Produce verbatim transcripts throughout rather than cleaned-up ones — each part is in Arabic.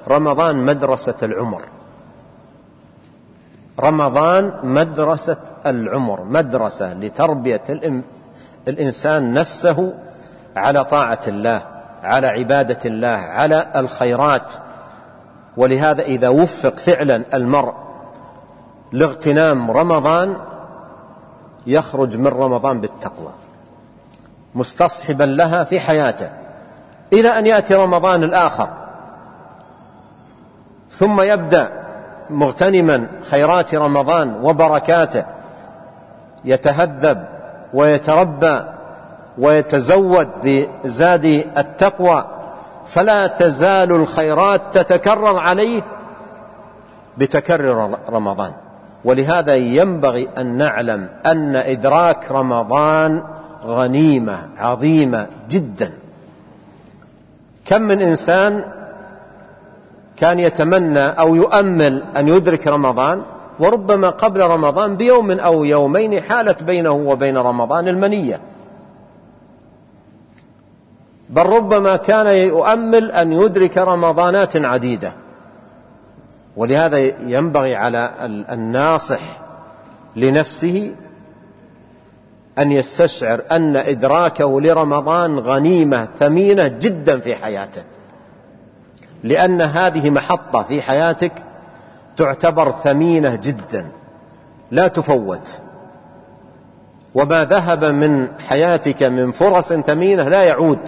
رمضان مدرسة العمر، رمضان مدرسة العمر، مدرسة لتربية الإنسان نفسه على طاعة الله، على عبادة الله، على الخيرات. ولهذا إذا وفق فعلا المرء لاغتنام رمضان يخرج من رمضان بالتقوى مستصحبا لها في حياته إلى أن يأتي رمضان الآخر، ثم يبدأ مغتنما خيرات رمضان وبركاته، يتهذب ويتربى ويتزود بزاد التقوى، فلا تزال الخيرات تتكرر عليه بتكرر رمضان. ولهذا ينبغي أن نعلم أن إدراك رمضان غنيمة عظيمة جدا. كم من إنسان كان يتمنى أو يؤمل أن يدرك رمضان، وربما قبل رمضان بيوم أو يومين حالت بينه وبين رمضان المنية، بل ربما كان يؤمل أن يدرك رمضانات عديدة. ولهذا ينبغي على الناصح لنفسه أن يستشعر أن إدراكه لرمضان غنيمة ثمينة جدا في حياته، لأن هذه محطة في حياتك تعتبر ثمينة جدا لا تفوت، وما ذهب من حياتك من فرص ثمينة لا يعود.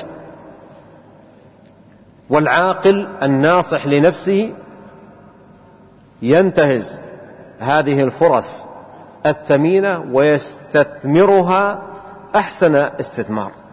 والعاقل الناصح لنفسه ينتهز هذه الفرص الثمينة ويستثمرها أحسن استثمار.